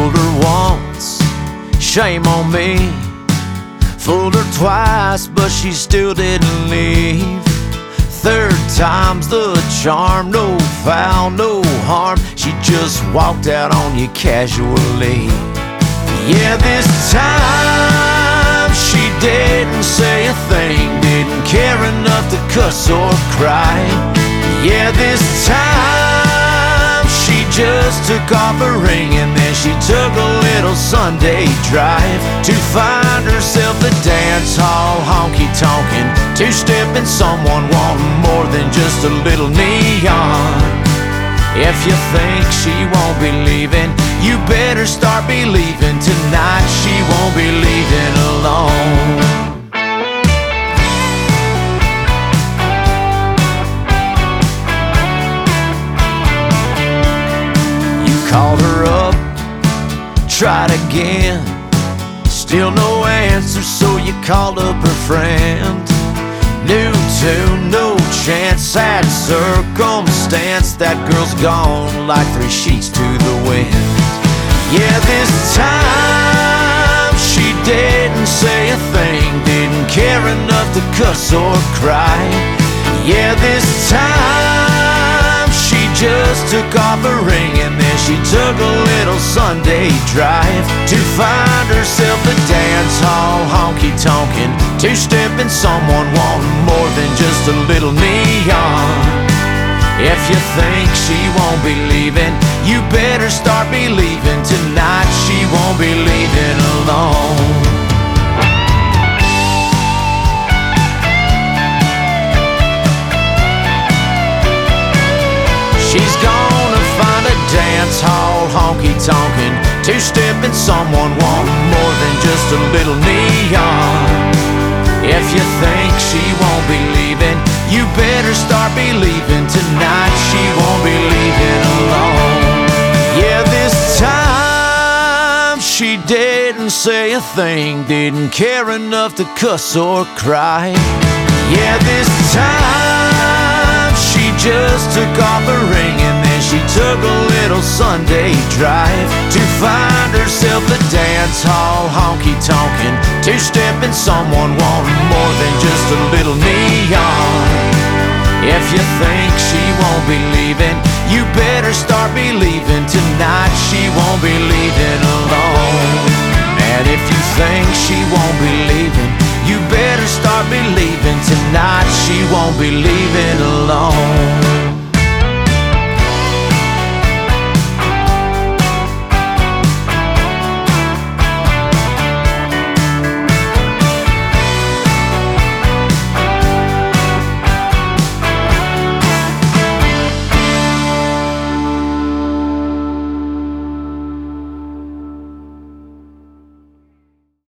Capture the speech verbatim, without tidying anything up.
Told her once, shame on me. Fooled her twice, but she still didn't leave. Third time's the charm, no foul, no harm. She just walked out on you casually. Yeah, this time she didn't say a thing, didn't care enough to cuss or cry. Yeah, this time she just took off her ring, and then she took a little Sunday drive to find herself a dance hall honky-tonkin', two-stepping someone wanting more than just a little neon. If you think she won't be leaving, you better start believing tonight she won't be leaving alone. Called her up, tried again, still no answer, so you called up her friend. New tune, no chance, sad circumstance, that girl's gone like three sheets to the wind. Yeah, this time she didn't say a thing, didn't care enough to cuss or cry. Yeah, this time she just took off her ring, and then she took a little Sunday drive to find herself a dance hall honky-tonkin', two-stepping someone wanting more than just a little neon. If you think she won't be leaving, you better start believing tonight she won't be leaving alone. She's gonna find a dance hall honky-tonkin', two-stepping someone wanting more than just a little neon. If you think she won't be leaving, you better start believing tonight she won't be leaving alone. Yeah, this time she didn't say a thing, didn't care enough to cuss or cry. Yeah, this time she just took off her ring, and then she took a little Sunday drive to find herself a dance hall honky-tonkin', two-stepping someone wanting more than just a little neon. If you think she won't be leaving, you better start believing